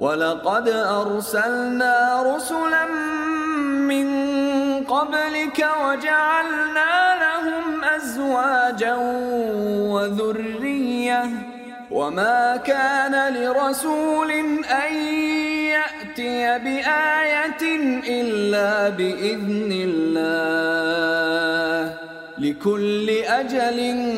وَلَقَدْ أَرْسَلْنَا رُسُلًا مِّن قَبْلِكَ وَجَعَلْنَا لَهُمْ أَزْوَاجًا وَذُرِّيَّةً وَمَا كَانَ لِرَسُولٍ أَن يَأْتِيَ بِآيَةٍ إِلَّا بِإِذْنِ اللَّهِ لِكُلِّ أَجَلٍ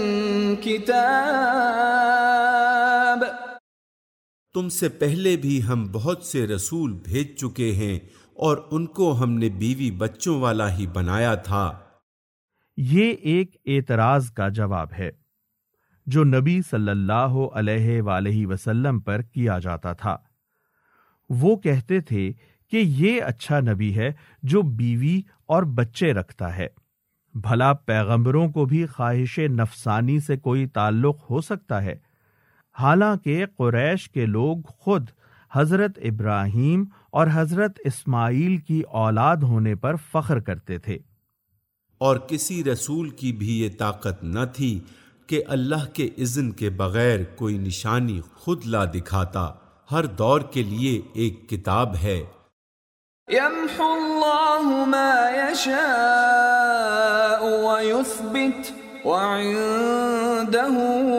كِتَابٌ۔ تم سے پہلے بھی ہم بہت سے رسول بھیج چکے ہیں اور ان کو ہم نے بیوی بچوں والا ہی بنایا تھا۔ یہ ایک اعتراض کا جواب ہے جو نبی صلی اللہ علیہ وآلہ وسلم پر کیا جاتا تھا۔ وہ کہتے تھے کہ یہ اچھا نبی ہے جو بیوی اور بچے رکھتا ہے، بھلا پیغمبروں کو بھی خواہش نفسانی سے کوئی تعلق ہو سکتا ہے؟ حالانکہ قریش کے لوگ خود حضرت ابراہیم اور حضرت اسماعیل کی اولاد ہونے پر فخر کرتے تھے، اور کسی رسول کی بھی یہ طاقت نہ تھی کہ اللہ کے اذن کے بغیر کوئی نشانی خود لا دکھاتا۔ ہر دور کے لیے ایک کتاب ہے۔ يَمْحُو اللَّهُ مَا يَشَاءُ وَيُثْبِتُ وَعِندَهُ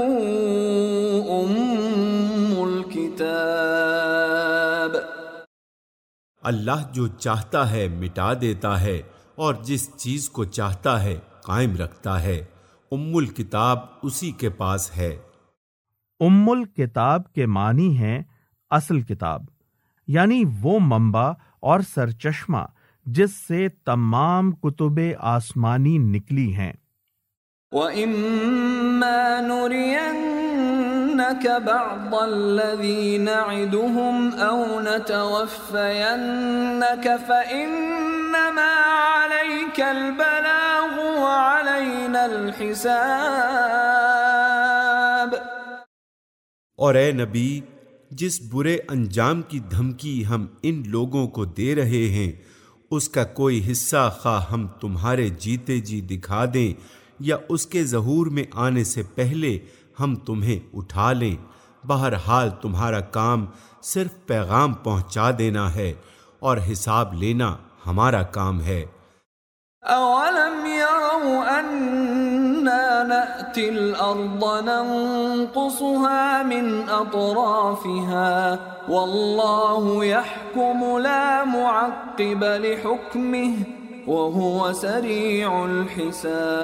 أُمُّ الْكِتَابِ۔ اللہ جو چاہتا ہے مٹا دیتا ہے اور جس چیز کو چاہتا ہے قائم رکھتا ہے۔ ام الکتاب اسی کے پاس ہے۔ ام الکتاب کے معنی ہیں اصل کتاب، یعنی وہ منبع اور سرچشمہ جس سے تمام کتب آسمانی نکلی ہیں۔ وَإِمَّا نُرِيَنَّكَ بَعْضَ الَّذِي نَعِدُهُمْ أَوْ نَتَوَفَّيَنَّكَ فَإِنَّمَا عَلَيْكَ الْبَلَاغُ وَعَلَيْنَا الْحِسَابُ۔ اور اے نبی، جس برے انجام کی دھمکی ہم ان لوگوں کو دے رہے ہیں، اس کا کوئی حصہ خواہ ہم تمہارے جیتے جی دکھا دیں یا اس کے ظہور میں آنے سے پہلے ہم تمہیں اٹھا لیں، بہرحال تمہارا کام صرف پیغام پہنچا دینا ہے اور حساب لینا ہمارا کام ہے۔ أَوَلَمْ يَرَوْا أَنَّا نَأْتِي الْأَرْضَ نَنقُصُهَا مِنْ أَطْرَافِهَا وَاللَّهُ يَحْكُمُ لَا مُعَقِّبَ لِحُكْمِهِ وَهُوَ سَرِيعُ الْحِسَابِ۔